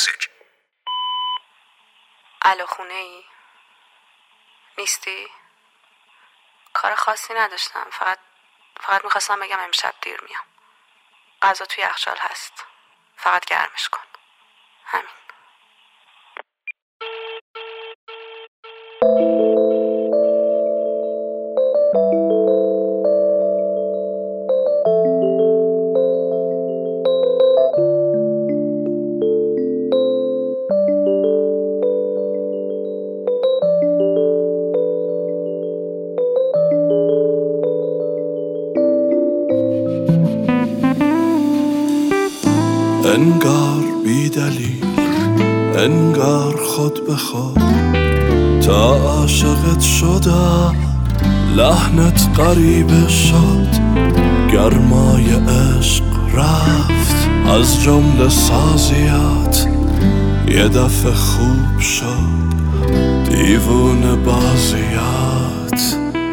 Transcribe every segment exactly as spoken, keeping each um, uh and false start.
کلاسیک. الو، خونه ای؟ نیستی؟ کار خاصی نداشتم، فقط فقط میخواستم بگم امشب دیر میام. غذا توی یخچال هست، فقط گرمش کن. همین. انگار بی دلیل، انگار خود به خود تا عاشقت شدم، لحنت غریبه شد، گرمای عشق رفت از جمله سازیات، یه دفعه خوب شد دیوونه بازیات.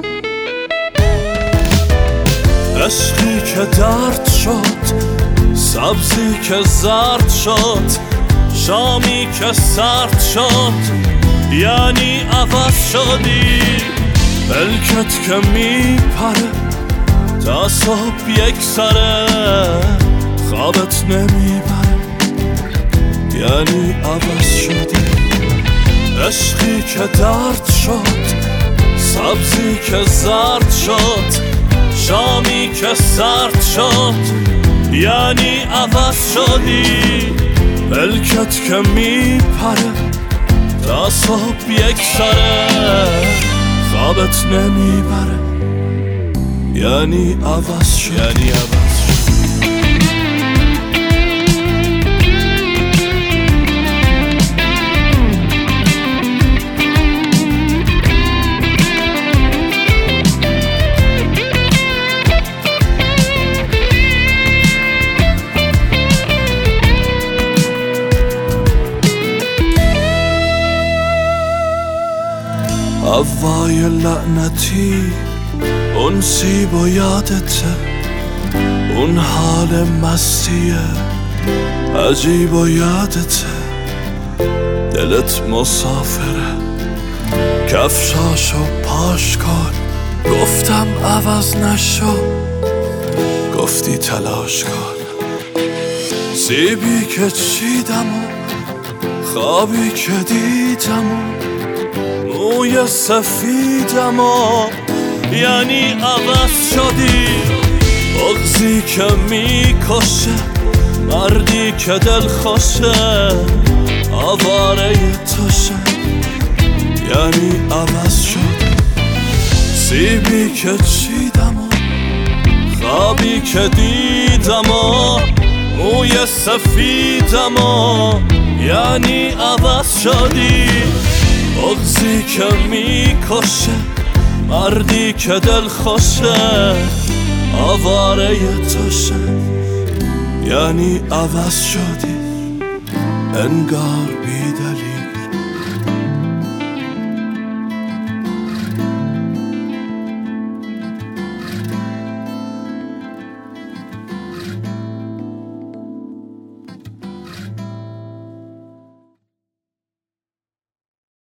عشقی که درد شد، سبزی که زرد شد، شامی که سرد شد، یعنی عوض شدی. ملکت که میپره تا صبح یک سره، خوابت نمیبره یعنی عوض شدی. عشقی که درد شد، سبزی که زرد شد، شامی که سرد شد، یعنی عوض شدی. ملکت که میپره تا صبح یک سره، خوابت نمیبره یعنی عوض شدی. یعنی عوض شدی. هوای لعنتی، اون سیب و یادته، اون حال مستیه عجیب و یادته. دلت مسافره، کفشاشو پاش کن، گفتم عوض نشو، گفتی تلاش کن. سیبی که چیدم و خوابی که دیدم و موی سفیدم و یعنی عوض شدی. بغضی که میکشه، مردی که دل خوشه، آواره توشه یعنی عوض شدی. سیبی که چیدم و خوابی که دیدم و موی سفیدم و یعنی عوض شدی. بغضی که میکشه، مردی که دل خوشه، آواره توشه یعنی عوض شدی. انگار